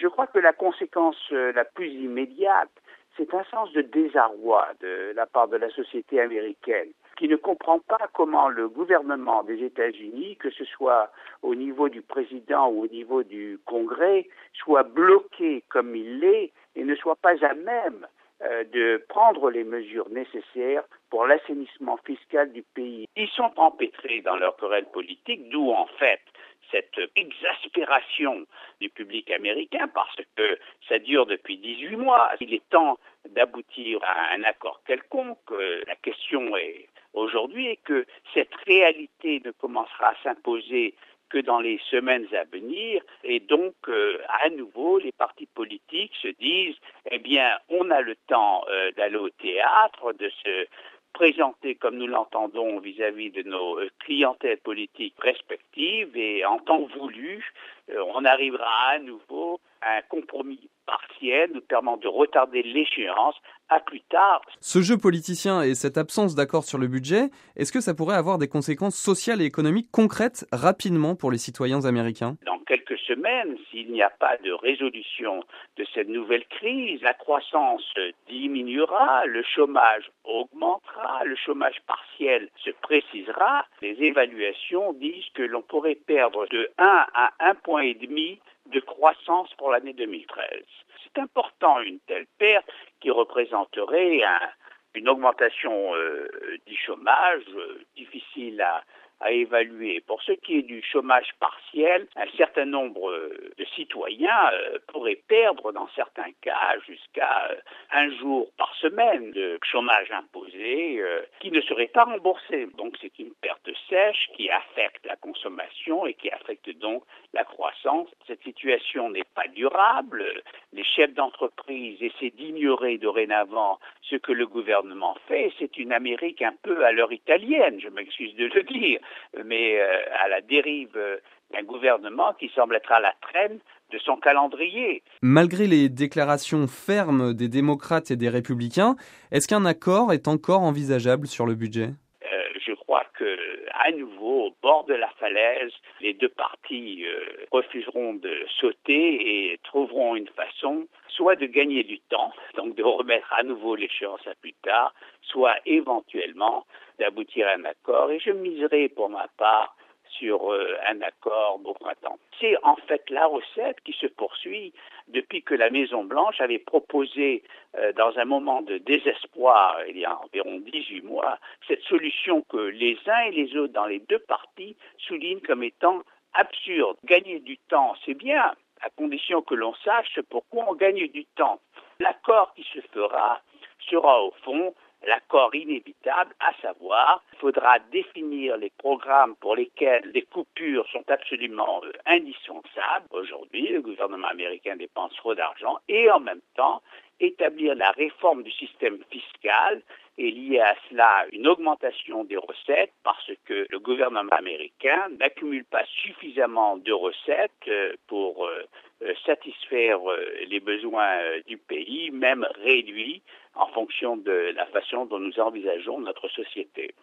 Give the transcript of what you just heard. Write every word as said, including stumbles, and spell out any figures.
Je crois que la conséquence euh, la plus immédiate, c'est un sens de désarroi de la part de la société américaine, qui ne comprend pas comment le gouvernement des États-Unis, que ce soit au niveau du président ou au niveau du Congrès, soit bloqué comme il l'est et ne soit pas à même euh, de prendre les mesures nécessaires pour l'assainissement fiscal du pays. Ils sont empêtrés dans leur querelle politique, d'où en fait cette exaspération du public américain parce que ça dure depuis dix-huit mois. Il est temps d'aboutir à un accord quelconque. La question est aujourd'hui est que cette réalité ne commencera à s'imposer que dans les semaines à venir et donc euh, à nouveau les partis politiques se disent eh bien on a le temps euh, d'aller au théâtre, de se présenter comme nous l'entendons vis-à-vis de nos clientèles politiques respectives et en temps voulu, euh, on arrivera à nouveau à un compromis partiel nous permettant de retarder l'échéance à plus tard. Ce jeu politicien et cette absence d'accord sur le budget, est-ce que ça pourrait avoir des conséquences sociales et économiques concrètes rapidement pour les citoyens américains ? Dans quelques semaines, s'il n'y a pas de résolution de cette nouvelle crise, la croissance diminuera, le chômage augmentera, le chômage partiel se précisera. Les évaluations disent que l'on pourrait perdre de un à un virgule cinq points de croissance pour l'année deux mille treize. C'est important, une telle perte qui représenterait un, une augmentation euh, du chômage euh, difficile à, à évaluer. Pour ce qui est du chômage partiel, un certain nombre euh, de citoyens euh, pourraient perdre dans certains cas jusqu'à euh, un jour par semaine de chômage imposé euh, qui ne serait pas remboursé. Donc c'est une perte sèche qui affecte la consommation et qui affecte donc la croissance. Cette situation n'est pas durable. Les chefs d'entreprise essaient d'ignorer dorénavant ce que le gouvernement fait. C'est une Amérique un peu à l'heure italienne, je m'excuse de le dire, mais euh, à la dérive euh, d'un gouvernement qui semble être à la traîne de son calendrier. Malgré les déclarations fermes des démocrates et des républicains, est-ce qu'un accord est encore envisageable sur le budget ? euh, Je crois que, à nouveau, au bord de la falaise, les deux partis euh, refuseront de sauter et trouveront une façon soit de gagner du temps, donc de remettre à nouveau l'échéance à plus tard, soit éventuellement d'aboutir à un accord. Et je miserai pour ma part sur euh, un accord au printemps. C'est en fait la recette qui se poursuit depuis que la Maison-Blanche avait proposé, euh, dans un moment de désespoir, il y a environ dix-huit mois, cette solution que les uns et les autres dans les deux partis soulignent comme étant absurde. Gagner du temps, c'est bien, à condition que l'on sache pourquoi on gagne du temps. L'accord qui se fera sera au fond l'accord inévitable, à savoir, il faudra définir les programmes pour lesquels les coupures sont absolument euh, indispensables. Aujourd'hui, le gouvernement américain dépense trop d'argent et en même temps établir la réforme du système fiscal et lié à cela une augmentation des recettes parce que le gouvernement américain n'accumule pas suffisamment de recettes euh, pour euh, satisfaire les besoins du pays, même réduits en fonction de la façon dont nous envisageons notre société.